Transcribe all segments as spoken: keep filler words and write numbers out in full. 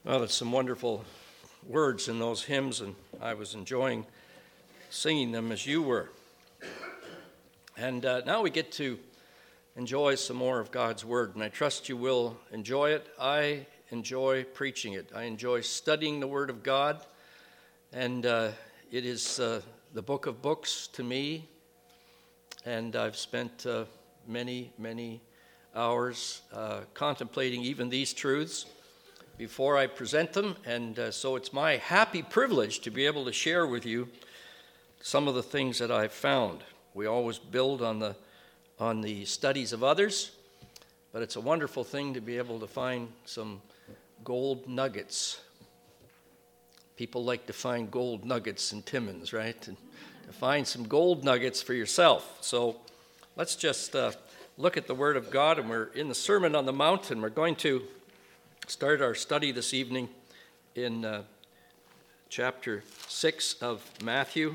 Well, there's some wonderful words in those hymns, and I was enjoying singing them as you were. And uh, now we get to enjoy some more of God's Word, and I trust you will enjoy it. I enjoy preaching it. I enjoy studying the Word of God, and uh, it is uh, the book of books to me, and I've spent uh, many, many hours uh, contemplating even these truths before I present them, and uh, so it's my happy privilege to be able to share with you some of the things that I've found. We always build on the on the studies of others, but it's a wonderful thing to be able to find some gold nuggets. People like to find gold nuggets in Timmins, right? And to find some gold nuggets for yourself. So let's just uh, look at the Word of God, and we're in the Sermon on the Mount, and we're going to start our study this evening in uh, chapter six of Matthew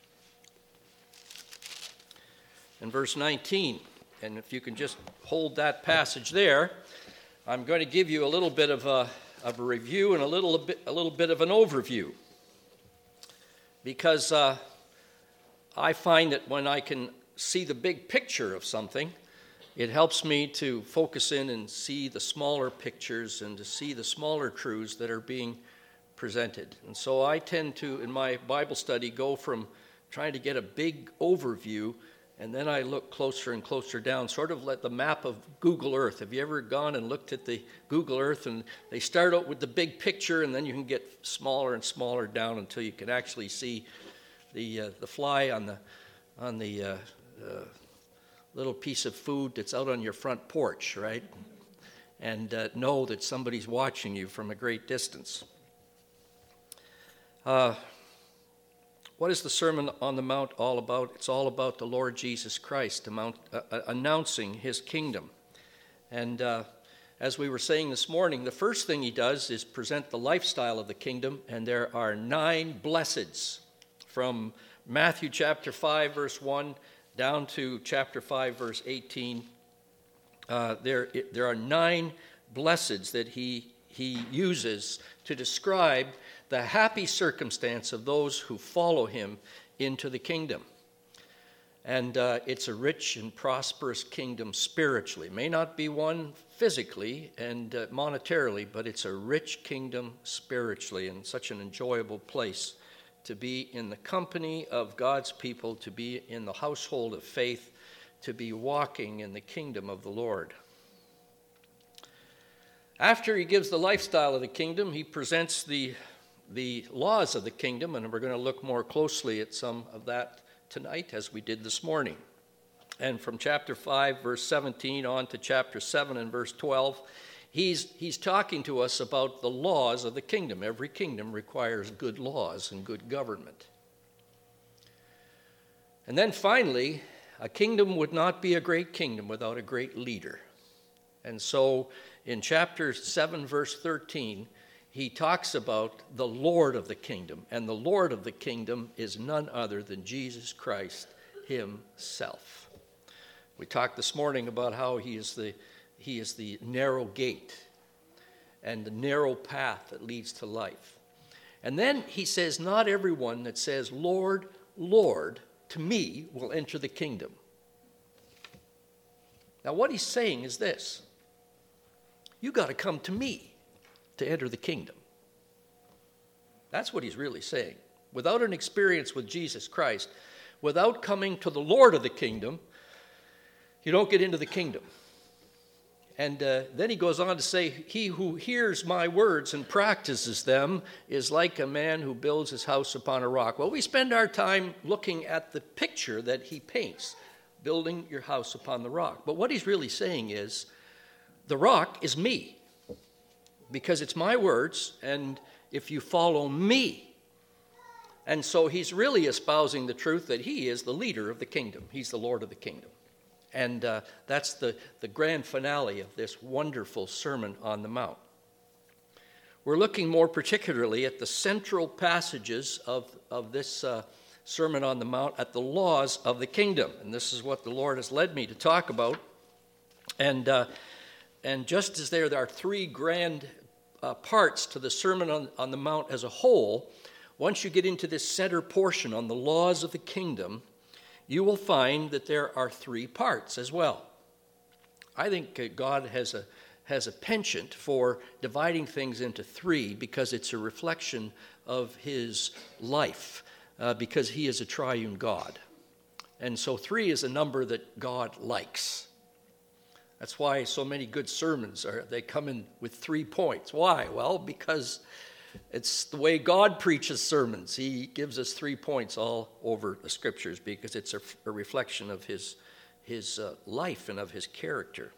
and verse nineteen. And if you can just hold that passage there, I'm going to give you a little bit of a, of a review and a little bit, a little bit of an overview. Because uh, I find that when I can see the big picture of something, it helps me to focus in and see the smaller pictures and to see the smaller truths that are being presented. And so I tend to, in my Bible study, go from trying to get a big overview, and then I look closer and closer down, sort of like the map of Google Earth. Have you ever gone and looked at the Google Earth, and they start out with the big picture, and then you can get smaller and smaller down until you can actually see the uh, the fly on the on the uh, uh, little piece of food that's out on your front porch, right? And uh, know that somebody's watching you from a great distance. Uh, what is the Sermon on the Mount all about? It's all about the Lord Jesus Christ amount, uh, announcing his kingdom. And uh, as we were saying this morning, the first thing he does is present the lifestyle of the kingdom, and there are nine blesseds from Matthew chapter five, verse one, down to chapter five, verse eighteen, uh, there, it, there are nine blesseds that he, he uses to describe the happy circumstance of those who follow him into the kingdom. And uh, it's a rich and prosperous kingdom spiritually. It may not be one physically and uh, monetarily, but it's a rich kingdom spiritually, and such an enjoyable place to be in the company of God's people, to be in the household of faith, to be walking in the kingdom of the Lord. After he gives the lifestyle of the kingdom, he presents the, the laws of the kingdom, and we're going to look more closely at some of that tonight as we did this morning. And from chapter five, verse seventeen, on to chapter seven and verse twelve, He's, he's talking to us about the laws of the kingdom. Every kingdom requires good laws and good government. And then finally, a kingdom would not be a great kingdom without a great leader. And so in chapter seven, verse thirteen, he talks about the Lord of the kingdom. And the Lord of the kingdom is none other than Jesus Christ himself. We talked this morning about how he is the He is the narrow gate and the narrow path that leads to life. And then he says, not everyone that says, Lord, Lord, to me will enter the kingdom. Now what he's saying is this: you got to come to me to enter the kingdom. That's what he's really saying. Without an experience with Jesus Christ, without coming to the Lord of the kingdom, you don't get into the kingdom. And uh, then he goes on to say, he who hears my words and practices them is like a man who builds his house upon a rock. Well, we spend our time looking at the picture that he paints, building your house upon the rock. But what he's really saying is, the rock is me, because it's my words, and if you follow me. And so he's really espousing the truth that he is the leader of the kingdom. He's the Lord of the kingdom. And uh, that's the, the grand finale of this wonderful Sermon on the Mount. We're looking more particularly at the central passages of, of this uh, Sermon on the Mount, at the laws of the kingdom. And this is what the Lord has led me to talk about. And, uh, and just as there, there are three grand uh, parts to the Sermon on, on the Mount as a whole, once you get into this center portion on the laws of the kingdom, you will find that there are three parts as well. I think uh, God has a has a penchant for dividing things into three because it's a reflection of his life, uh, because he is a triune God. And so three is a number that God likes. That's why so many good sermons are, they come in with three points. Why? Well, because it's the way God preaches sermons. He gives us three points all over the scriptures because it's a, a reflection of his, his uh, life and of his character.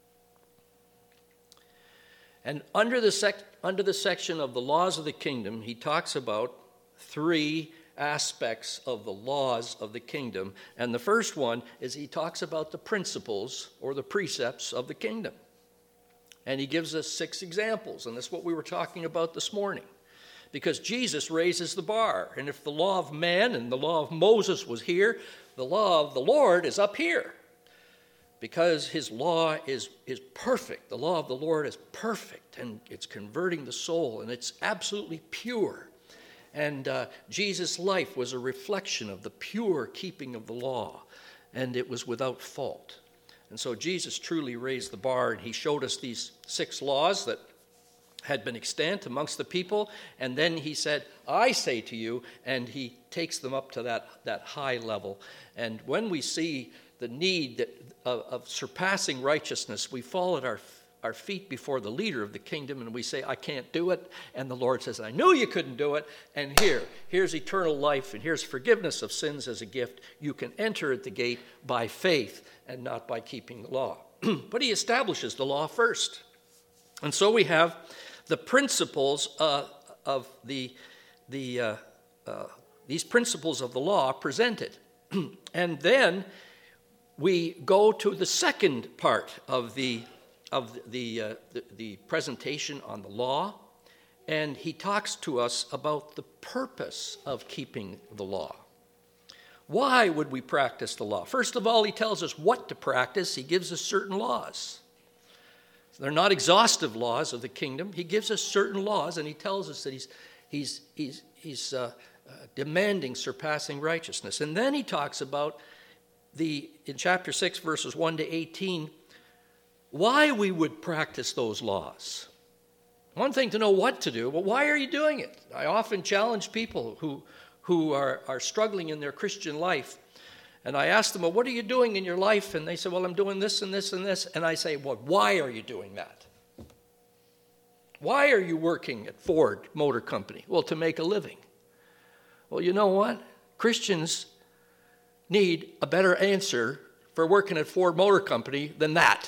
And under the, sec- under the section of the laws of the kingdom, he talks about three aspects of the laws of the kingdom. And the first one is he talks about the principles or the precepts of the kingdom. And he gives us six examples, and that's what we were talking about this morning. Because Jesus raises the bar, and if the law of man and the law of Moses was here, the law of the Lord is up here. Because his law is, is perfect. The law of the Lord is perfect, and it's converting the soul, and it's absolutely pure. And uh, Jesus' life was a reflection of the pure keeping of the law, and it was without fault. And so Jesus truly raised the bar, and he showed us these six laws that had been extant amongst the people, and then he said, I say to you, and he takes them up to that, that high level. And when we see the need that, of, of surpassing righteousness, we fall at our, our feet before the leader of the kingdom and we say, I can't do it. And the Lord says, I knew you couldn't do it. And here, here's eternal life, and here's forgiveness of sins as a gift. You can enter at the gate by faith and not by keeping the law. But he establishes the law first. And so we have the principles uh, of the, the uh, uh, these principles of the law presented. And then we go to the second part of the of the, uh, the the presentation on the law, and he talks to us about the purpose of keeping the law. Why would we practice the law? First of all, he tells us what to practice. He gives us certain laws. They're not exhaustive laws of the kingdom. He gives us certain laws, and he tells us that he's he's he's he's uh, uh, demanding surpassing righteousness. And then he talks about the in chapter six, verses one to eighteen, why we would practice those laws. One thing to know what to do, but why are you doing it? I often challenge people who who are, are struggling in their Christian life. And I ask them, well, what are you doing in your life? And they say, well, I'm doing this and this and this. And I say, well, why are you doing that? Why are you working at Ford Motor Company? Well, to make a living. Well, you know what? Christians need a better answer for working at Ford Motor Company than that.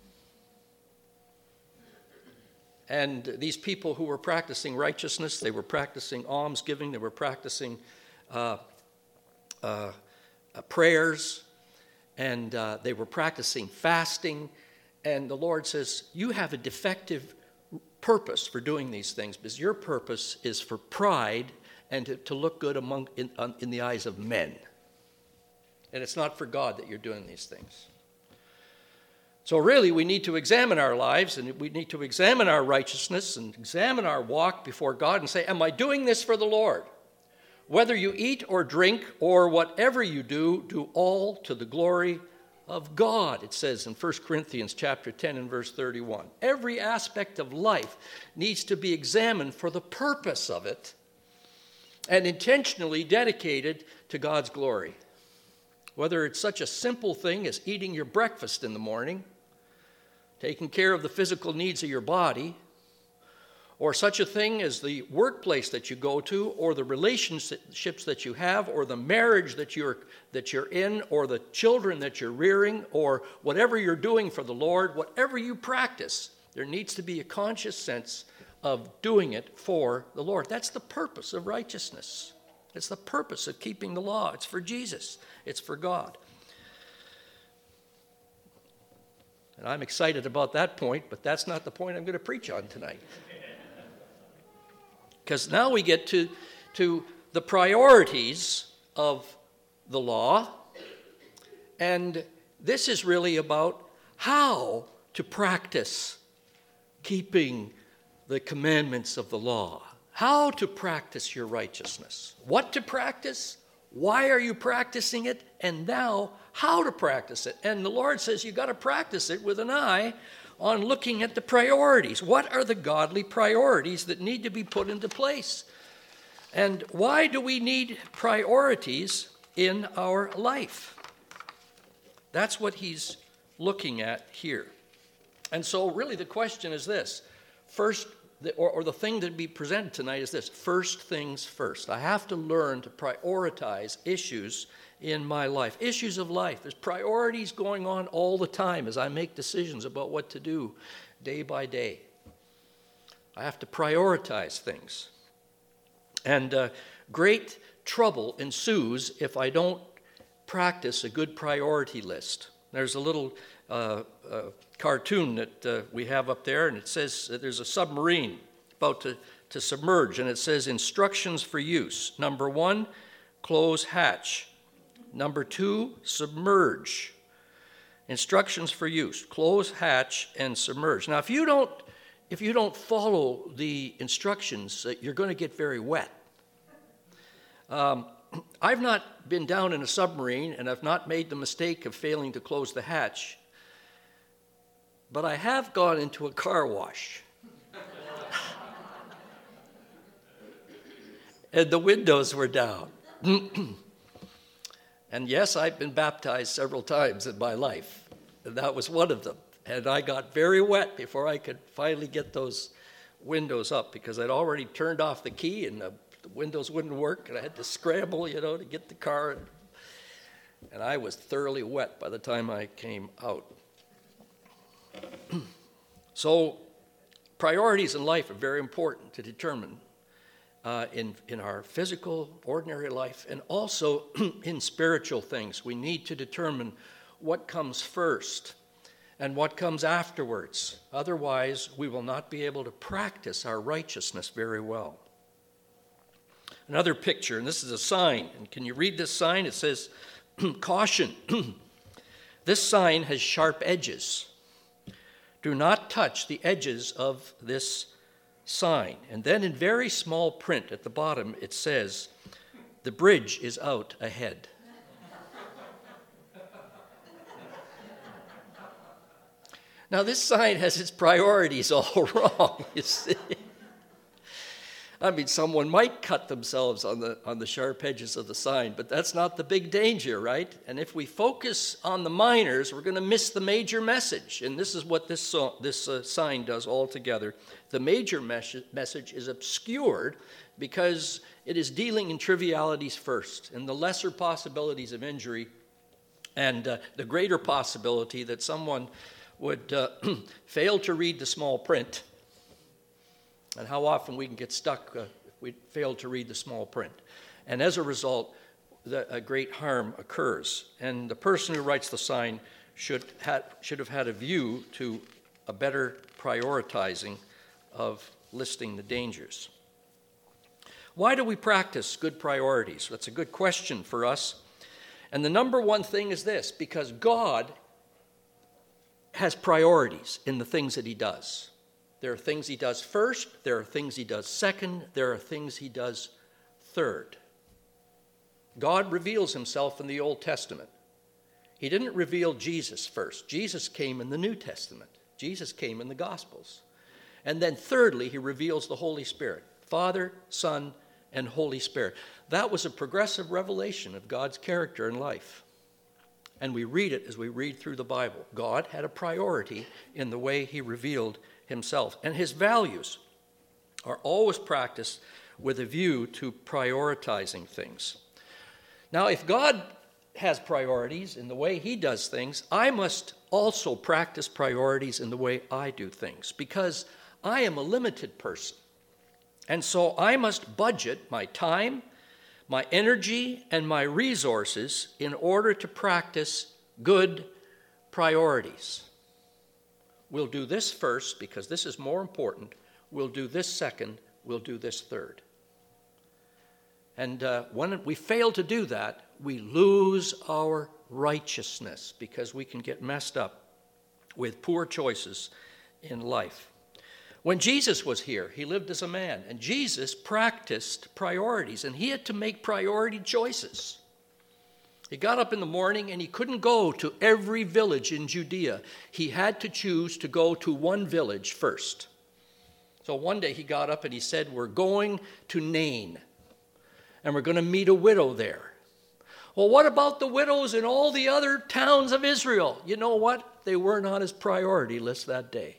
And these people who were practicing righteousness, they were practicing almsgiving, they were practicing uh, uh, uh, prayers, and uh, they were practicing fasting. And the Lord says, you have a defective purpose for doing these things, because your purpose is for pride and to, to look good among in, um, in the eyes of men. And it's not for God that you're doing these things. So really, we need to examine our lives, and we need to examine our righteousness and examine our walk before God and say, am I doing this for the Lord? Whether you eat or drink or whatever you do, do all to the glory of God, it says in First Corinthians chapter ten and verse thirty-one. Every aspect of life needs to be examined for the purpose of it and intentionally dedicated to God's glory. Whether it's such a simple thing as eating your breakfast in the morning, taking care of the physical needs of your body, or such a thing as the workplace that you go to, or the relationships that you have, or the marriage that you're that you're in, or the children that you're rearing, or whatever you're doing for the Lord, whatever you practice, there needs to be a conscious sense of doing it for the Lord. That's the purpose of righteousness. It's the purpose of keeping the law. It's for Jesus. It's for God. And I'm excited about that point, but that's not the point I'm going to preach on tonight. Because now we get to, to the priorities of the law, and this is really about how to practice keeping the commandments of the law, how to practice your righteousness, what to practice, why are you practicing it, and now how to practice it. And the Lord says you've got to practice it with an eye on looking at the priorities. What are the godly priorities that need to be put into place? And why do we need priorities in our life? That's what he's looking at here. And so really the question is this. First, or, or the thing to be presented tonight is this. First things first. I have to learn to prioritize issues in my life. Issues of life. There's priorities going on all the time as I make decisions about what to do day by day. I have to prioritize things. And uh, great trouble ensues if I don't practice a good priority list. There's a little uh, uh, cartoon that uh, we have up there, and it says that there's a submarine about to, to submerge, and it says instructions for use. Number one, close hatch. Number two, submerge. Instructions for use, close hatch and submerge. Now, if you don't, if you don't follow the instructions, uh, you're going to get very wet. Um, I've not been down in a submarine, and I've not made the mistake of failing to close the hatch, but I have gone into a car wash. And the windows were down. And yes, I've been baptized several times in my life, and that was one of them. And I got very wet before I could finally get those windows up, because I'd already turned off the key and the, the windows wouldn't work, and I had to scramble, you know, to get the car. And, and I was thoroughly wet by the time I came out. So priorities in life are very important to determine uh, in, in our physical, ordinary life, and also in spiritual things. We need to determine what comes first and what comes afterwards. Otherwise, we will not be able to practice our righteousness very well. Another picture, and this is a sign. And can you read this sign? It says, caution. This sign has sharp edges. Do not touch the edges of this sign. And then in very small print at the bottom, it says, the bridge is out ahead. Now, this sign has its priorities all wrong, you see. I mean, someone might cut themselves on the on the sharp edges of the sign, but that's not the big danger, right? And if we focus on the minors, we're going to miss the major message. And this is what this, so, this uh, sign does altogether. The major mes- message is obscured because it is dealing in trivialities first, and the lesser possibilities of injury, and uh, the greater possibility that someone would uh, fail to read the small print. And how often we can get stuck uh, if we fail to read the small print. And as a result, the, a great harm occurs. And the person who writes the sign should, ha- should have had a view to a better prioritizing of listing the dangers. Why do we practice good priorities? That's a good question for us. And the number one thing is this: because God has priorities in the things that he does. There are things he does first, there are things he does second, there are things he does third. God reveals himself in the Old Testament. He didn't reveal Jesus first. Jesus came in the New Testament. Jesus came in the Gospels. And then thirdly, he reveals the Holy Spirit, Father, Son, and Holy Spirit. That was a progressive revelation of God's character and life. And we read it as we read through the Bible. God had a priority in the way he revealed himself. And his values are always practiced with a view to prioritizing things. Now, if God has priorities in the way he does things, I must also practice priorities in the way I do things, because I am a limited person. And so I must budget my time, my energy, and my resources in order to practice good priorities. We'll do this first because this is more important. We'll do this second. We'll do this third. And uh, when we fail to do that, we lose our righteousness because we can get messed up with poor choices in life. When Jesus was here, he lived as a man, and Jesus practiced priorities, and he had to make priority choices. He got up in the morning, and he couldn't go to every village in Judea. He had to choose to go to one village first. So one day he got up and he said, we're going to Nain, and we're going to meet a widow there. Well, what about the widows in all the other towns of Israel? You know what? They weren't on his priority list that day.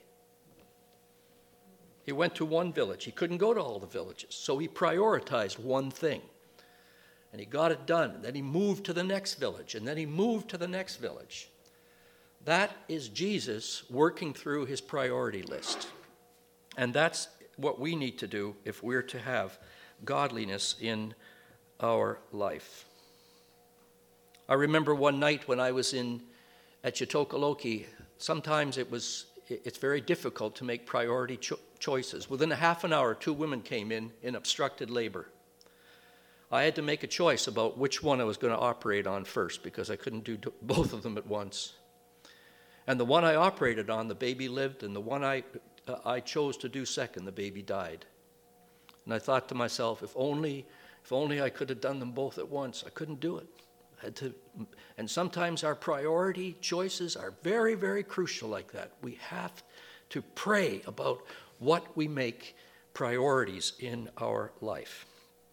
He went to one village. He couldn't go to all the villages, so he prioritized one thing. And he got it done. And then he moved to the next village, and then he moved to the next village. That is Jesus working through his priority list. And that's what we need to do if we're to have godliness in our life. I remember one night when I was in at Chitokoloki, sometimes it was it's very difficult to make priority cho- choices. Within a half an hour, two women came in in obstructed labor. I had to make a choice about which one I was going to operate on first because I couldn't do both of them at once. And the one I operated on, the baby lived, and the one I, uh, I chose to do second, the baby died. And I thought to myself, if only, if only I could have done them both at once. I couldn't do it. I had to, and sometimes our priority choices are very, very crucial like that. We have to pray about what we make priorities in our life.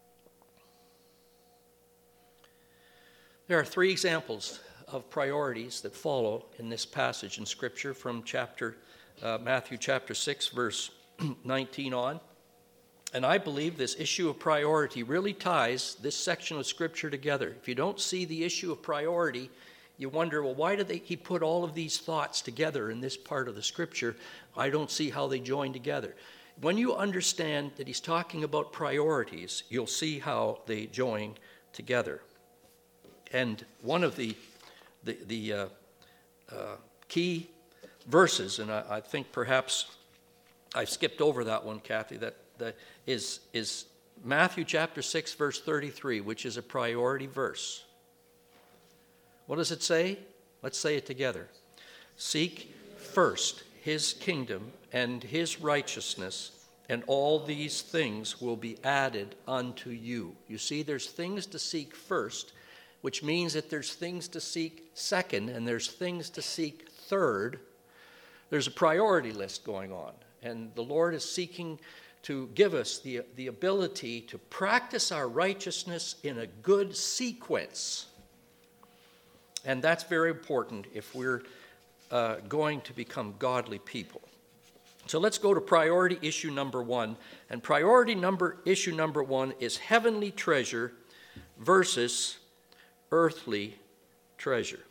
There are three examples of priorities that follow in this passage in Scripture from chapter uh, Matthew chapter six, verse nineteen on. And I believe this issue of priority really ties this section of Scripture together. If you don't see the issue of priority, you wonder, well, why did they, he put all of these thoughts together in this part of the Scripture? I don't see how they join together. When you understand that he's talking about priorities, you'll see how they join together. And one of the, the, the uh, uh, key verses, and I, I think perhaps I've skipped over that one, Kathy, that That is, is Matthew chapter six, verse thirty-three, which is a priority verse. What does it say? Let's say it together. Seek first his kingdom and his righteousness, and all these things will be added unto you. You see, there's things to seek first, which means that there's things to seek second, and there's things to seek third. There's a priority list going on, and the Lord is seeking to give us the, the ability to practice our righteousness in a good sequence. And that's very important if we're uh, going to become godly people. So let's go to priority issue number one. And priority number issue number one is heavenly treasure versus earthly treasure.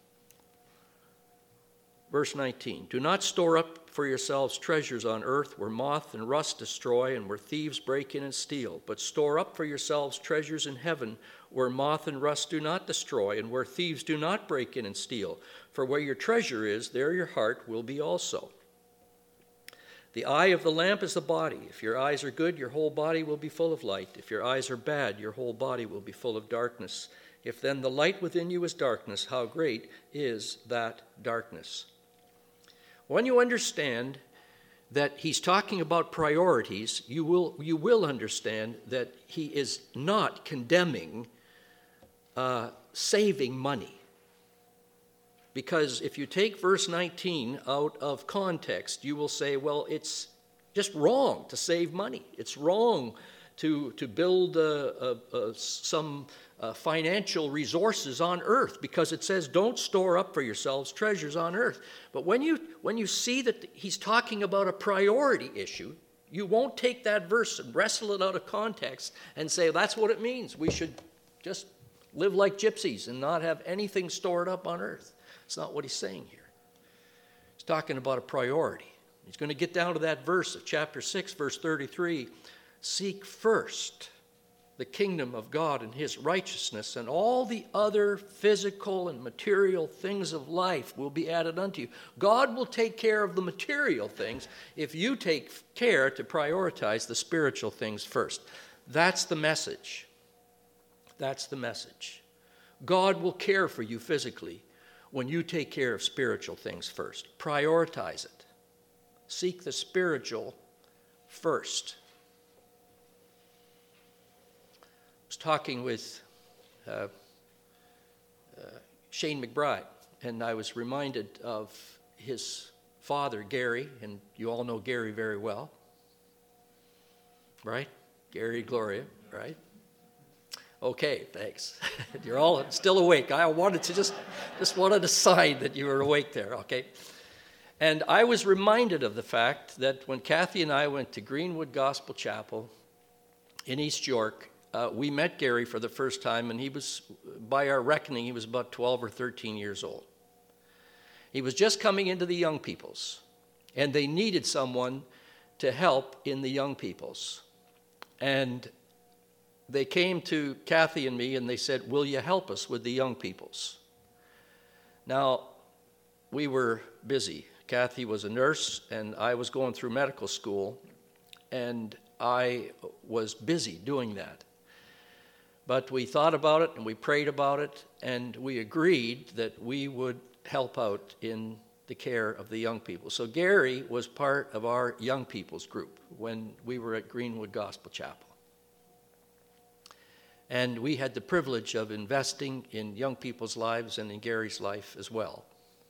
Verse nineteen, do not store up for yourselves treasures on earth where moth and rust destroy and where thieves break in and steal, but store up for yourselves treasures in heaven where moth and rust do not destroy and where thieves do not break in and steal. For where your treasure is, there your heart will be also. The eye of the lamp is the body. If your eyes are good, your whole body will be full of light. If your eyes are bad, your whole body will be full of darkness. If then the light within you is darkness, how great is that darkness? When you understand that he's talking about priorities, you will, you will understand that he is not condemning uh, saving money. Because if you take verse nineteen out of context, you will say, well, it's just wrong to save money. It's wrong to, to build uh, uh, uh, some uh, financial resources on earth, because it says don't store up for yourselves treasures on earth. But when you, when you see that he's talking about a priority issue, you won't take that verse and wrestle it out of context and say that's what it means. We should just live like gypsies and not have anything stored up on earth. It's not what he's saying here. He's talking about a priority. He's going to get down to that verse of chapter six, verse thirty-three. Seek first the kingdom of God and his righteousness, and all the other physical and material things of life will be added unto you. God will take care of the material things if you take care to prioritize the spiritual things first. That's the message. That's the message. God will care for you physically when you take care of spiritual things first. Prioritize it. Seek the spiritual first. I was talking with uh, uh, Shane McBride, and I was reminded of his father, Gary, and you all know Gary very well, right? Gary Gloria, right? Okay, thanks. You're all still awake. I wanted to just, just wanted a sign that you were awake there, okay? And I was reminded of the fact that when Kathy and I went to Greenwood Gospel Chapel in East York, uh, we met Gary for the first time, and he was, by our reckoning, he was about twelve or thirteen years old. He was just coming into the young peoples, and they needed someone to help in the young peoples. And they came to Kathy and me, and they said, will you help us with the young peoples? Now, we were busy. Kathy was a nurse, and I was going through medical school, and I was busy doing that. But we thought about it, and we prayed about it, and we agreed that we would help out in the care of the young people. So Gary was part of our young people's group when we were at Greenwood Gospel Chapel. And we had the privilege of investing in young people's lives and in Gary's life as well.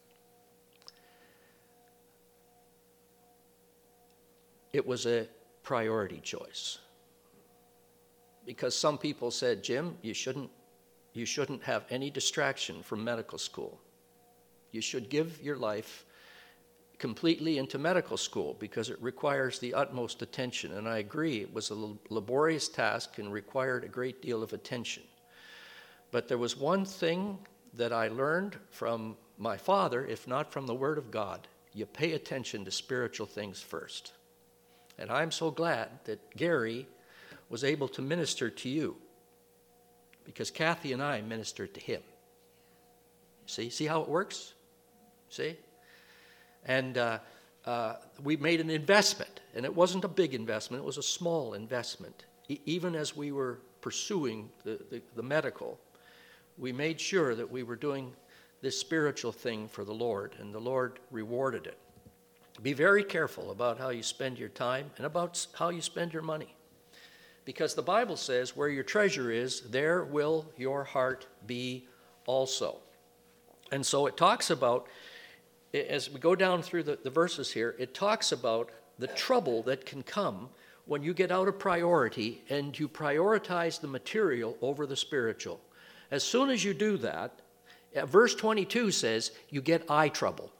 It was a priority choice. Because some people said, Jim, you shouldn't, you shouldn't have any distraction from medical school. You should give your life completely into medical school because it requires the utmost attention. And I agree, it was a laborious task and required a great deal of attention. But there was one thing that I learned from my father, if not from the Word of God. You pay attention to spiritual things first. And I'm so glad that Gary was able to minister to you because Kathy and I ministered to him. See, see how it works? See? And uh, uh, we made an investment, and it wasn't a big investment, it was a small investment. E- even as we were pursuing the, the, the medical, we made sure that we were doing this spiritual thing for the Lord, and the Lord rewarded it. Be very careful about how you spend your time and about how you spend your money. Because the Bible says, where your treasure is, there will your heart be also. And so it talks about, as we go down through the, the verses here, it talks about the trouble that can come when you get out of priority and you prioritize the material over the spiritual. As soon as you do that, verse twenty-two says, you get eye trouble.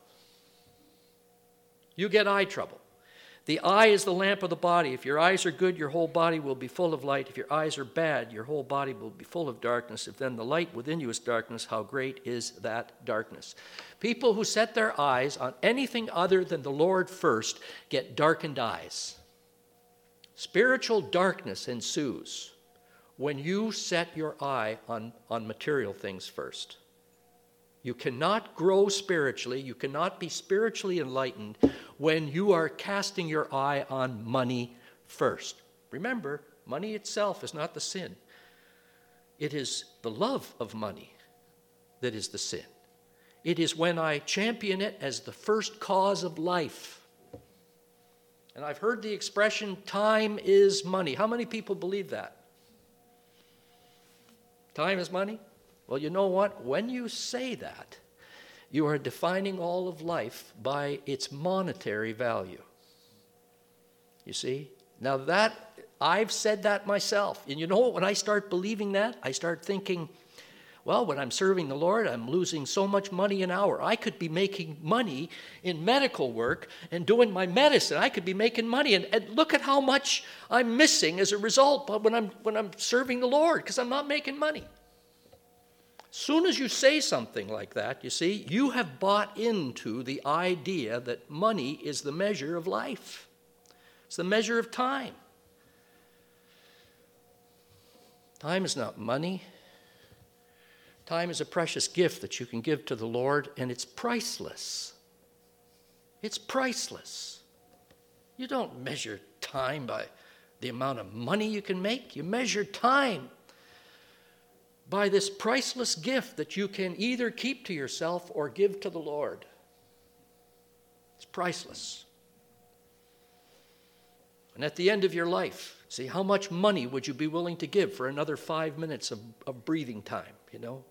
You get eye trouble. The eye is the lamp of the body. If your eyes are good, your whole body will be full of light. If your eyes are bad, your whole body will be full of darkness. If then the light within you is darkness, how great is that darkness? People who set their eyes on anything other than the Lord first get darkened eyes. Spiritual darkness ensues when you set your eye on, on material things first. You cannot grow spiritually, you cannot be spiritually enlightened when you are casting your eye on money first. Remember, money itself is not the sin. It is the love of money that is the sin. It is when I champion it as the first cause of life. And I've heard the expression, time is money. How many people believe that? Time is money? Well, you know what? When you say that, you are defining all of life by its monetary value. You see? Now that, I've said that myself. And you know what? When I start believing that, I start thinking, well, when I'm serving the Lord, I'm losing so much money an hour. I could be making money in medical work and doing my medicine. I could be making money. And, and look at how much I'm missing as a result when I'm, when I'm serving the Lord, because I'm not making money. Soon as you say something like that, you see, you have bought into the idea that money is the measure of life. It's the measure of time. Time is not money. Time is a precious gift that you can give to the Lord, and it's priceless. It's priceless. You don't measure time by the amount of money you can make. You measure time by this priceless gift that you can either keep to yourself or give to the Lord. It's priceless. And at the end of your life, see, how much money would you be willing to give for another five minutes of, of breathing time, you know?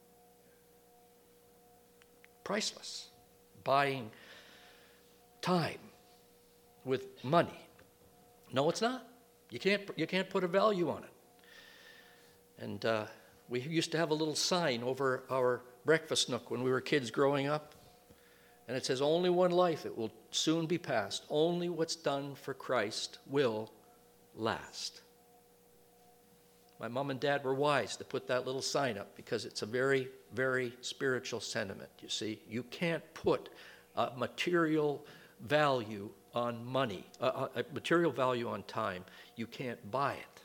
Priceless. Buying time with money. No, it's not. You can't, you can't put a value on it. And uh, we used to have a little sign over our breakfast nook when we were kids growing up. And it says, only one life, it will soon be past. Only what's done for Christ will last. My mom and dad were wise to put that little sign up because it's a very, very spiritual sentiment, you see. You can't put a material value on money, a, a material value on time. You can't buy it.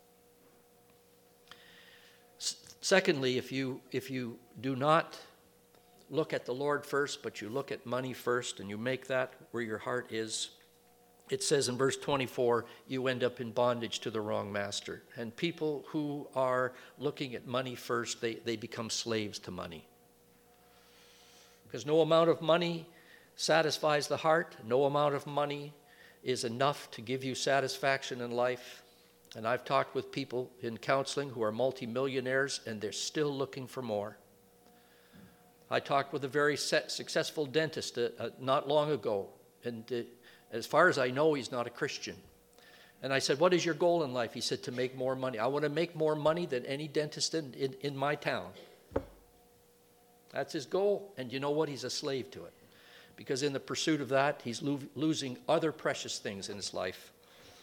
S- secondly, if you if you do not look at the Lord first, but you look at money first, and you make that where your heart is, it says in verse twenty-four, you end up in bondage to the wrong master. And people who are looking at money first, they, they become slaves to money. Because no amount of money satisfies the heart. No amount of money is enough to give you satisfaction in life. And I've talked with people in counseling who are multimillionaires, and they're still looking for more. I talked with a very set, successful dentist uh, uh, not long ago, and uh, as far as I know, he's not a Christian. And I said, what is your goal in life? He said, to make more money. I want to make more money than any dentist in, in, in my town. That's his goal. And you know what? He's a slave to it. Because in the pursuit of that, he's lo- losing other precious things in his life.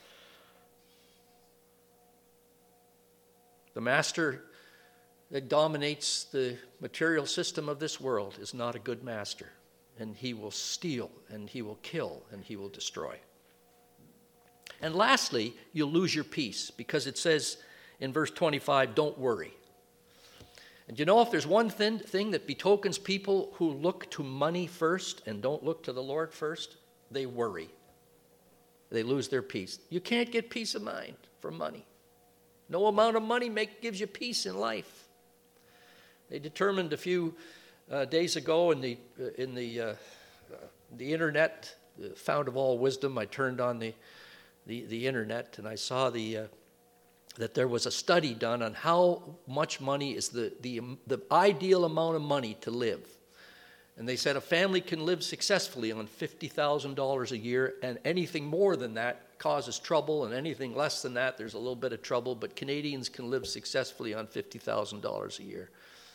The master that dominates the material system of this world is not a good master. And he will steal, and he will kill, and he will destroy. And lastly, you'll lose your peace, because it says in verse twenty-five, don't worry. And you know, if there's one thing, thing that betokens people who look to money first and don't look to the Lord first, they worry. They lose their peace. You can't get peace of mind from money. No amount of money make, gives you peace in life. They determined a few uh, days ago in the uh, in the uh, uh, the internet, the fount of all wisdom. I turned on the the, the internet and I saw the uh, that there was a study done on how much money is the the the ideal amount of money to live. And they said a family can live successfully on fifty thousand dollars a year, and anything more than that causes trouble, and anything less than that, there's a little bit of trouble, but Canadians can live successfully on fifty thousand dollars a year.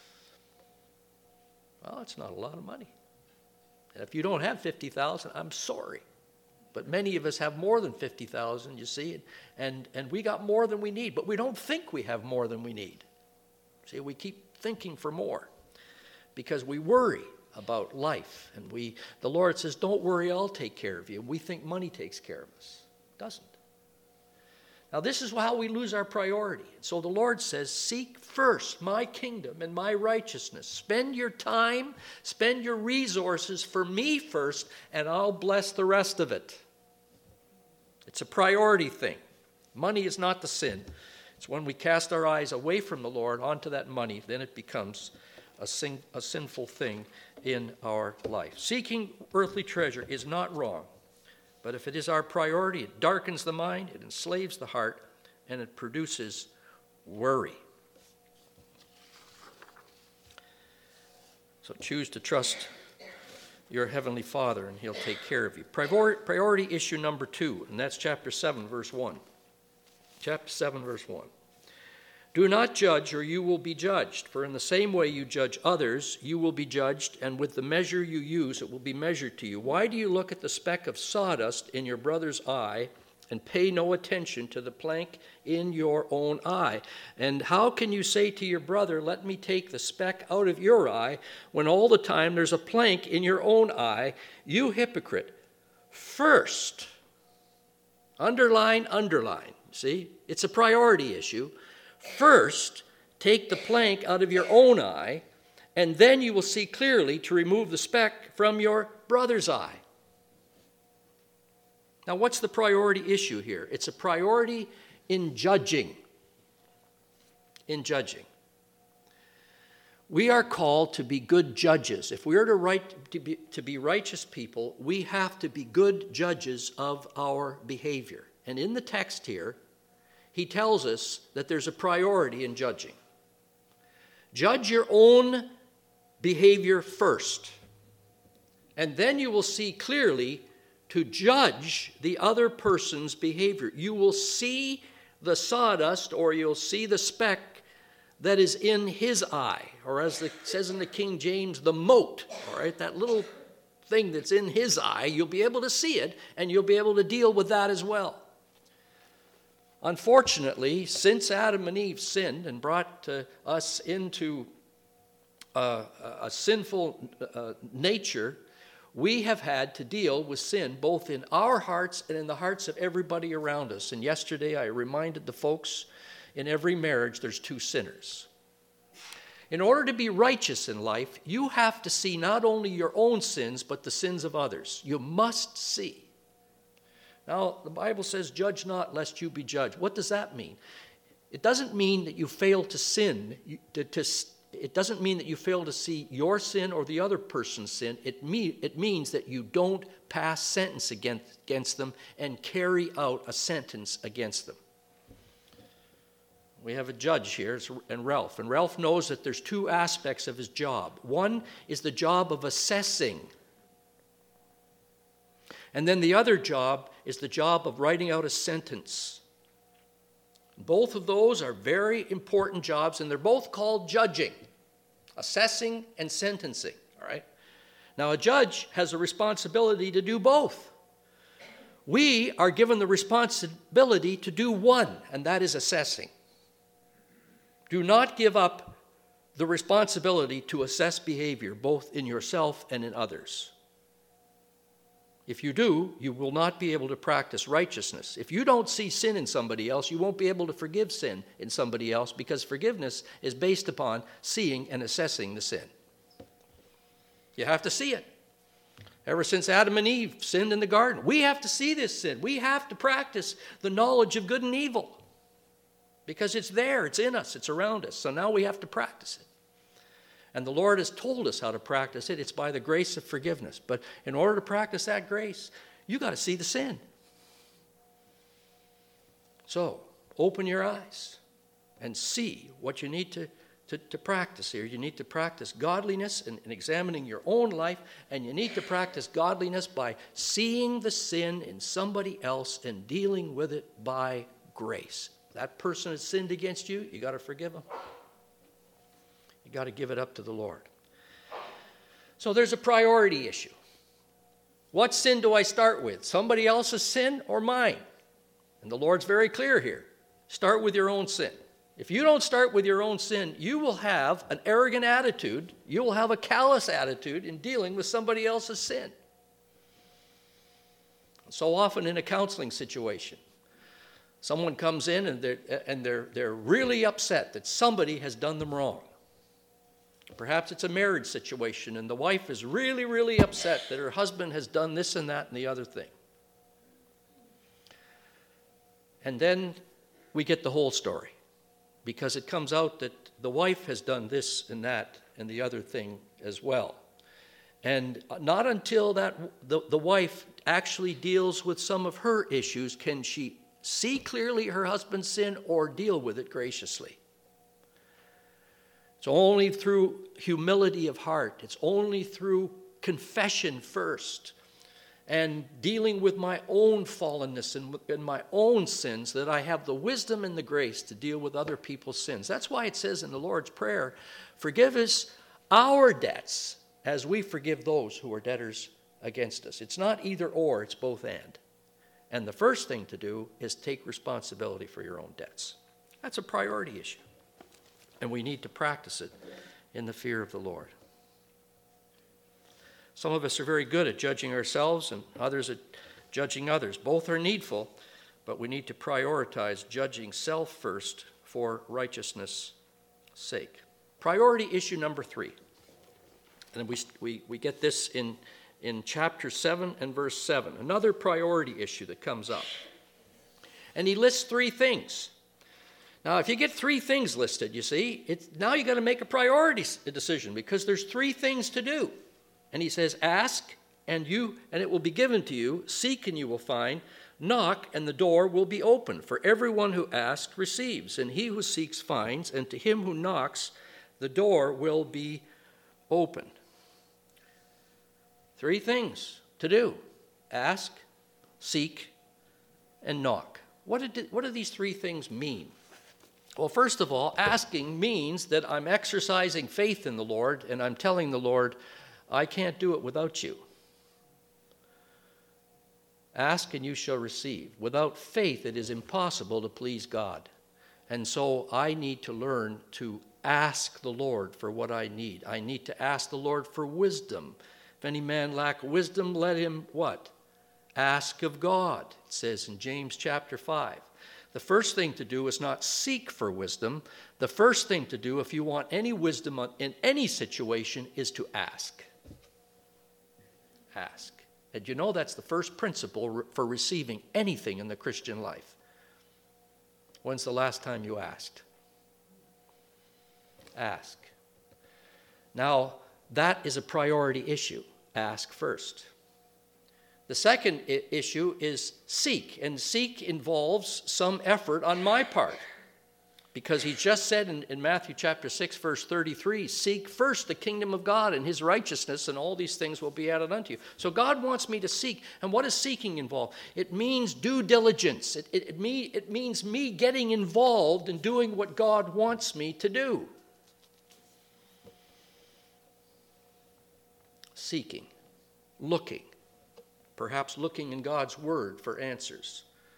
Well, it's not a lot of money. And if you don't have fifty thousand dollars, I'm sorry. But many of us have more than fifty thousand dollars, you see, and, and we got more than we need, but we don't think we have more than we need. See, we keep thinking for more because we worry about life. And we, the Lord says, don't worry, I'll take care of you. We think money takes care of us. It doesn't. Now, this is how we lose our priority. So the Lord says, seek first my kingdom and my righteousness. Spend your time, spend your resources for me first, and I'll bless the rest of it. It's a priority thing. Money is not the sin. It's when we cast our eyes away from the Lord onto that money, then it becomes a, sin, a sinful thing in our life. Seeking earthly treasure is not wrong. But if it is our priority, it darkens the mind, it enslaves the heart, and it produces worry. So choose to trust your Heavenly Father, and He'll take care of you. Priority, priority issue number two, and that's chapter seven, verse one. Chapter seven, verse one. Do not judge, or you will be judged. For in the same way you judge others, you will be judged, and with the measure you use, it will be measured to you. Why do you look at the speck of sawdust in your brother's eye and pay no attention to the plank in your own eye? And how can you say to your brother, let me take the speck out of your eye, when all the time there's a plank in your own eye? You hypocrite. First, underline, underline. See, it's a priority issue. First, take the plank out of your own eye, and then you will see clearly to remove the speck from your brother's eye. Now, what's the priority issue here? It's a priority in judging. In judging. We are called to be good judges. If we are to, right, to, be, to be righteous people, we have to be good judges of our behavior. And in the text here, he tells us that there's a priority in judging. Judge your own behavior first, and then you will see clearly to judge the other person's behavior. You will see the sawdust, or you'll see the speck that is in his eye, or as it says in the King James, the mote, all right, that little thing that's in his eye. You'll be able to see it, and you'll be able to deal with that as well. Unfortunately, since Adam and Eve sinned and brought uh, us into uh, a sinful uh, nature, we have had to deal with sin both in our hearts and in the hearts of everybody around us. And yesterday I reminded the folks, in every marriage there's two sinners. In order to be righteous in life, you have to see not only your own sins, but the sins of others. You must see. Now, the Bible says, judge not lest you be judged. What does that mean? It doesn't mean that you fail to sin. You, to, to, it doesn't mean that you fail to see your sin or the other person's sin. It, me, it means that you don't pass sentence against, against them and carry out a sentence against them. We have a judge here, and Ralph. And Ralph knows that there's two aspects of his job. One is the job of assessing. And then the other job is the job of writing out a sentence. Both of those are very important jobs, and they're both called judging, assessing and sentencing, all right? Now, a judge has a responsibility to do both. We are given the responsibility to do one, and that is assessing. Do not give up the responsibility to assess behavior, both in yourself and in others. If you do, you will not be able to practice righteousness. If you don't see sin in somebody else, you won't be able to forgive sin in somebody else, because forgiveness is based upon seeing and assessing the sin. You have to see it. Ever since Adam and Eve sinned in the garden, we have to see this sin. We have to practice the knowledge of good and evil, because it's there, it's in us, it's around us. So now we have to practice it. And the Lord has told us how to practice it. It's by the grace of forgiveness. But in order to practice that grace, you got to see the sin. So open your eyes and see what you need to, to, to practice here. You need to practice godliness in, in examining your own life, and you need to practice godliness by seeing the sin in somebody else and dealing with it by grace. That person has sinned against you, you got to forgive them. You got to give it up to the Lord. So there's a priority issue. What sin do I start with? Somebody else's sin or mine? And the Lord's very clear here. Start with your own sin. If you don't start with your own sin, you will have an arrogant attitude. You will have a callous attitude in dealing with somebody else's sin. So often in a counseling situation, someone comes in and they're, and they're, they're really upset that somebody has done them wrong. Perhaps it's a marriage situation, and the wife is really, really upset that her husband has done this and that and the other thing. And then we get the whole story, because it comes out that the wife has done this and that and the other thing as well. And not until that the, the wife actually deals with some of her issues can she see clearly her husband's sin or deal with it graciously. It's only through humility of heart. It's only through confession first and dealing with my own fallenness and, and my own sins that I have the wisdom and the grace to deal with other people's sins. That's why it says in the Lord's Prayer, forgive us our debts as we forgive those who are debtors against us. It's not either or, it's both and. And the first thing to do is take responsibility for your own debts. That's a priority issue. And we need to practice it in the fear of the Lord. Some of us are very good at judging ourselves, and others at judging others. Both are needful, but we need to prioritize judging self first for righteousness' sake. Priority issue number three. And we, we, we get this in, in chapter seven and verse seven. Another priority issue that comes up. And he lists three things. Now, if you get three things listed, you see, it's, now you got to make a priority decision, because there's three things to do. And he says, ask, and you and it will be given to you. Seek and you will find. Knock and the door will be open. For everyone who asks receives, and he who seeks finds, and to him who knocks the door will be open. Three things to do: ask, seek, and knock. What did, what do these three things mean? Well, first of all, asking means that I'm exercising faith in the Lord, and I'm telling the Lord, I can't do it without you. Ask and you shall receive. Without faith, it is impossible to please God. And so I need to learn to ask the Lord for what I need. I need to ask the Lord for wisdom. If any man lack wisdom, let him what? Ask of God, it says in James chapter five. The first thing to do is not seek for wisdom. The first thing to do, if you want any wisdom in any situation, is to ask. Ask. And you know that's the first principle for receiving anything in the Christian life. When's the last time you asked? Ask. Now, that is a priority issue. Ask first. The second I- issue is seek, and seek involves some effort on my part, because he just said in, in Matthew chapter six, verse thirty-three, seek first the kingdom of God and his righteousness, and all these things will be added unto you. So God wants me to seek, and what does seeking involve? It means due diligence. It, it, it, me, it means me getting involved in doing what God wants me to do. Seeking, looking. Perhaps looking in God's word for answers.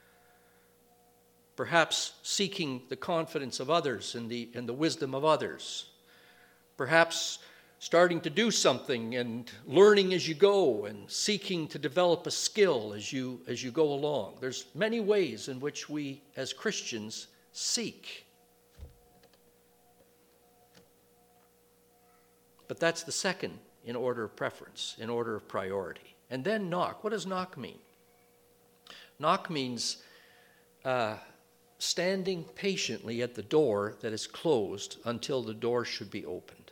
Perhaps seeking the confidence of others and the, and the wisdom of others. Perhaps starting to do something and learning as you go and seeking to develop a skill as you, as you go along. There's many ways in which we as Christians seek. But that's the second in order of preference, in order of priority. And then knock. What does knock mean? Knock means uh, standing patiently at the door that is closed until the door should be opened.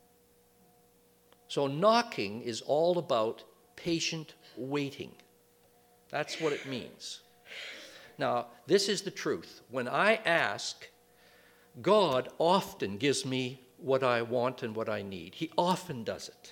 So knocking is all about patient waiting. That's what it means. Now, this is the truth. When I ask, God often gives me what I want and what I need. He often does it.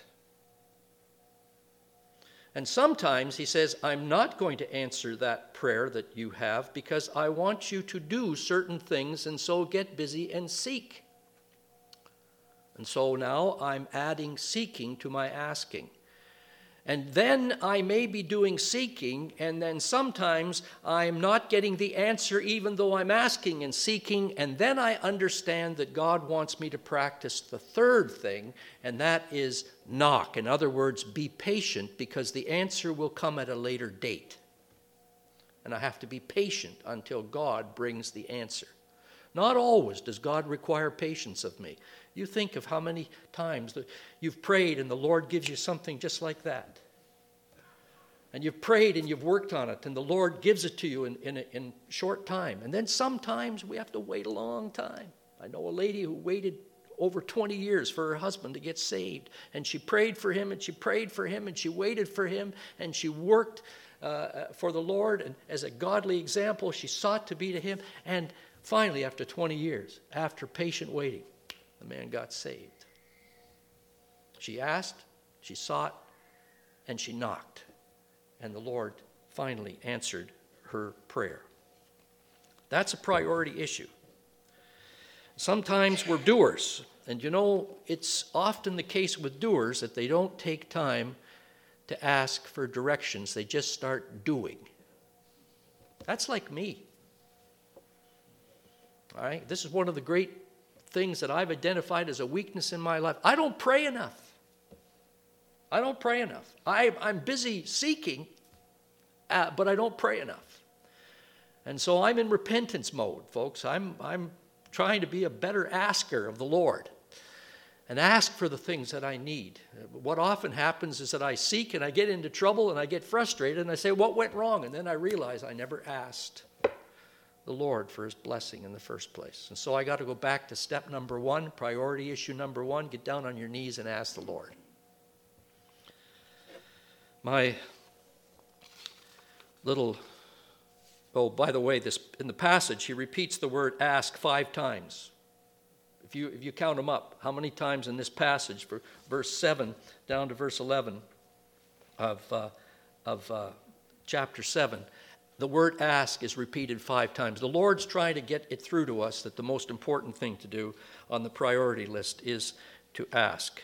And sometimes he says, I'm not going to answer that prayer that you have because I want you to do certain things, and so get busy and seek. And so now I'm adding seeking to my asking. And then I may be doing seeking, and then sometimes I'm not getting the answer even though I'm asking and seeking, and then I understand that God wants me to practice the third thing, and that is knock. In other words, be patient, because the answer will come at a later date. And I have to be patient until God brings the answer. Not always does God require patience of me. You think of how many times that you've prayed and the Lord gives you something just like that. And you've prayed and you've worked on it, and the Lord gives it to you in, in, a, in short time. And then sometimes we have to wait a long time. I know a lady who waited over twenty years for her husband to get saved. And she prayed for him, and she prayed for him, and she waited for him, and she worked uh, for the Lord. And as a godly example, she sought to be to him. And finally, after twenty years, after patient waiting, the man got saved. She asked, she sought, and she knocked. And the Lord finally answered her prayer. That's a priority issue. Sometimes we're doers. And you know, it's often the case with doers that they don't take time to ask for directions. They just start doing. That's like me. All right? This is one of the great things that I've identified as a weakness in my life. I don't pray enough. I don't pray enough. I, I'm busy seeking, uh, but I don't pray enough. And so I'm in repentance mode, folks. I'm, I'm trying to be a better asker of the Lord and ask for the things that I need. What often happens is that I seek and I get into trouble and I get frustrated and I say, what went wrong? And then I realize I never asked the Lord for his blessing in the first place. And so I got to go back to step number one, priority issue number one, get down on your knees and ask the Lord. my little, oh, by the way, this in the passage, he repeats the word ask five times. If you, if you count them up, how many times in this passage, for verse seven down to verse eleven of, uh, of uh, chapter seven, the word ask is repeated five times. The Lord's trying to get it through to us that the most important thing to do on the priority list is to ask.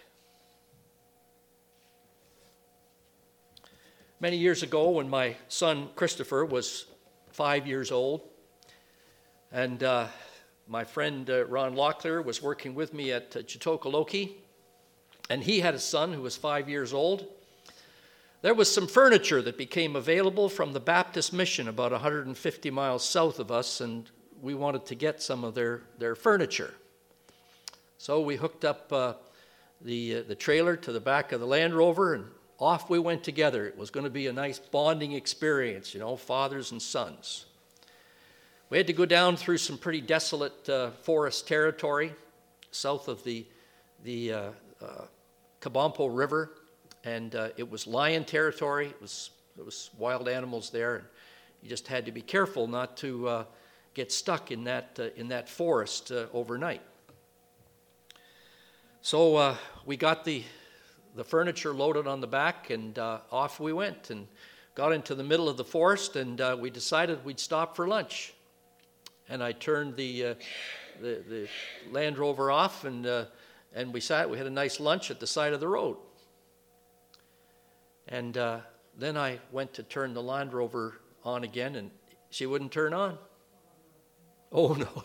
Many years ago, when my son Christopher was five years old, and uh, my friend uh, Ron Locklear was working with me at uh, Chitokoloki, and he had a son who was five years old. There was some furniture that became available from the Baptist Mission about one hundred fifty miles south of us, and we wanted to get some of their, their furniture. So we hooked up uh, the, uh, the trailer to the back of the Land Rover, and off we went together. It was going to be a nice bonding experience, you know, fathers and sons. We had to go down through some pretty desolate uh, forest territory south of the, the uh, uh, Kabampo River, and uh, it was lion territory. It was, it was wild animals there, and you just had to be careful not to uh, get stuck in that, uh, in that forest uh, overnight. So uh, we got the the furniture loaded on the back, and uh, off we went and got into the middle of the forest, and uh, we decided we'd stop for lunch. And I turned the uh, the, the Land Rover off, and uh, and we sat. We had a nice lunch at the side of the road. And uh, then I went to turn the Land Rover on again, and she wouldn't turn on. Oh no!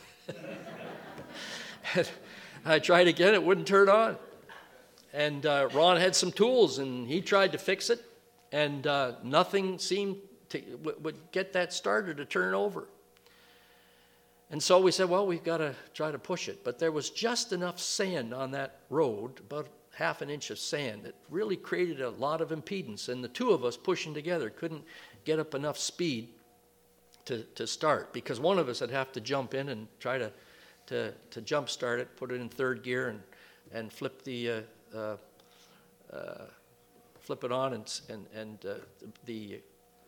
I tried again; it wouldn't turn on. And uh, Ron had some tools, and he tried to fix it, and uh, nothing seemed to w- would get that starter to turn over. And so we said, well, we've got to try to push it. But there was just enough sand on that road, about half an inch of sand, that really created a lot of impedance. And the two of us pushing together couldn't get up enough speed to, to start, because one of us would have to jump in and try to, to, to jump start it, put it in third gear, and, and flip the... Uh, Uh, uh, flip it on and and, and uh, the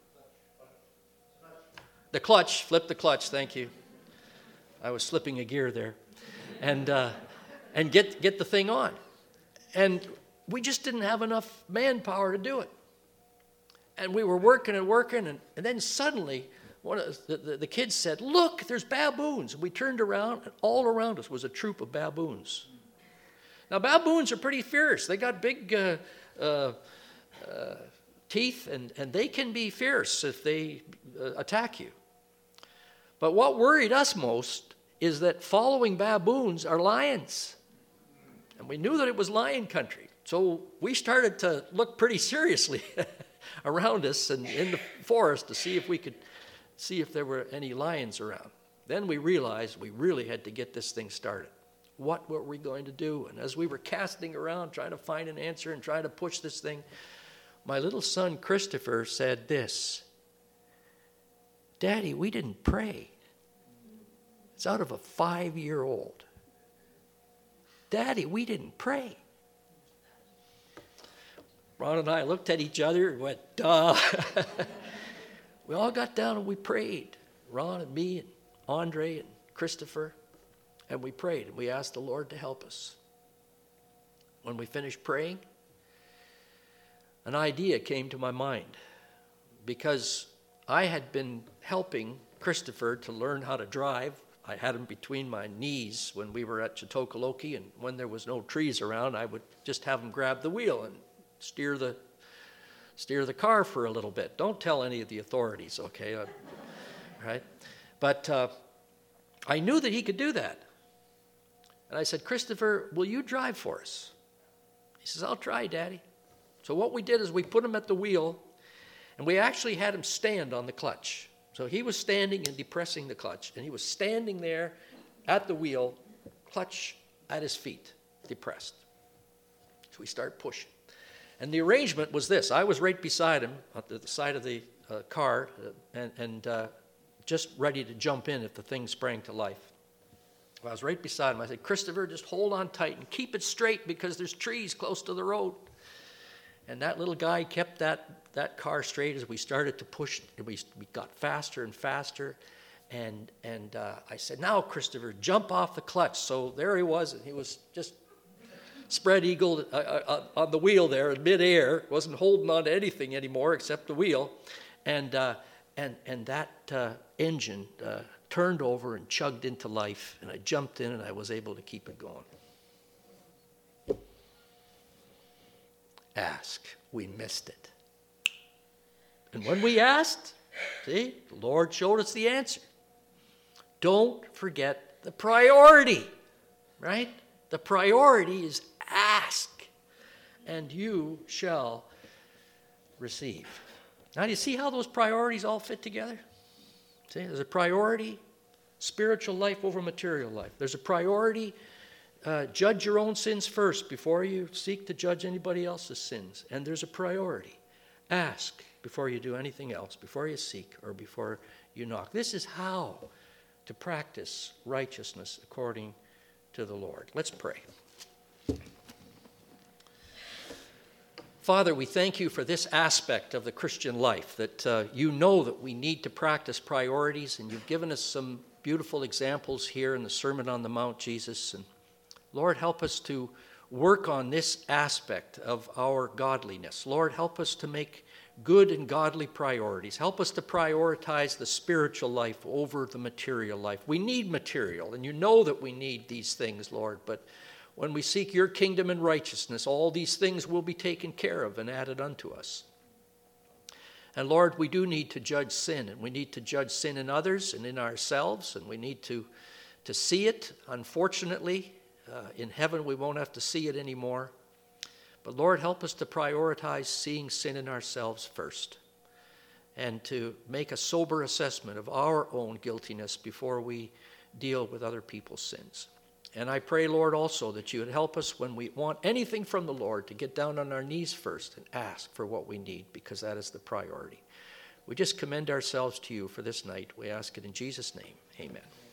the clutch, flip the clutch. Thank you. I was slipping a gear there, and uh, and get get the thing on, and we just didn't have enough manpower to do it, and we were working and working, and, and then suddenly one of the, the the kids said, "Look, there's baboons." And we turned around, and all around us was a troop of baboons. Now, baboons are pretty fierce. They got big uh, uh, uh, teeth, and, and they can be fierce if they uh, attack you. But what worried us most is that following baboons are lions. And we knew that it was lion country. So we started to look pretty seriously around us and in the forest to see if we could see if there were any lions around. Then we realized we really had to get this thing started. What were we going to do? And as we were casting around, trying to find an answer and trying to push this thing, my little son Christopher said this, "Daddy, we didn't pray." It's out of a five-year-old. "Daddy, we didn't pray." Ron and I looked at each other and went, duh. We all got down and we prayed. Ron and me and Andre and Christopher. And we prayed, and we asked the Lord to help us. When we finished praying, an idea came to my mind, because I had been helping Christopher to learn how to drive. I had him between my knees when we were at Chitokoloki, and when there was no trees around, I would just have him grab the wheel and steer the steer the car for a little bit. Don't tell any of the authorities, okay? Right? But uh, I knew that he could do that. And I said, "Christopher, will you drive for us?" He says, "I'll try, Daddy." So what we did is we put him at the wheel, and we actually had him stand on the clutch. So he was standing and depressing the clutch, and he was standing there at the wheel, clutch at his feet, depressed. So we start pushing. And the arrangement was this. I was right beside him at the side of the uh, car, uh, and, and uh, just ready to jump in if the thing sprang to life. I was right beside him. I said, "Christopher, just hold on tight and keep it straight, because there's trees close to the road." And that little guy kept that, that car straight as we started to push. We, we got faster and faster. And, and uh, I said, now, Christopher, jump off the clutch. So there he was, and he was just spread-eagled uh, uh, on the wheel there in midair. Wasn't holding on to anything anymore except the wheel. And, uh, and, and that uh, engine uh, turned over and chugged into life. And I jumped in, and I was able to keep it going. Ask. We missed it. And when we asked, see, the Lord showed us the answer. Don't forget the priority, right? The priority is ask, and you shall receive. Now, do you see how those priorities all fit together? See, there's a priority, spiritual life over material life. There's a priority, uh, judge your own sins first before you seek to judge anybody else's sins. And there's a priority, ask before you do anything else, before you seek or before you knock. This is how to practice righteousness according to the Lord. Let's pray. Father, we thank you for this aspect of the Christian life, that uh, you know that we need to practice priorities, and you've given us some beautiful examples here in the Sermon on the Mount, Jesus. And Lord, help us to work on this aspect of our godliness. Lord, help us to make good and godly priorities. Help us to prioritize the spiritual life over the material life. We need material, and you know that we need these things, Lord, but when we seek your kingdom and righteousness, all these things will be taken care of and added unto us. And Lord, we do need to judge sin, and we need to judge sin in others and in ourselves, and we need to, to see it. Unfortunately, uh, in heaven we won't have to see it anymore. But Lord, help us to prioritize seeing sin in ourselves first, and to make a sober assessment of our own guiltiness before we deal with other people's sins. And I pray, Lord, also that you would help us when we want anything from the Lord to get down on our knees first and ask for what we need, because that is the priority. We just commend ourselves to you for this night. We ask it in Jesus' name. Amen.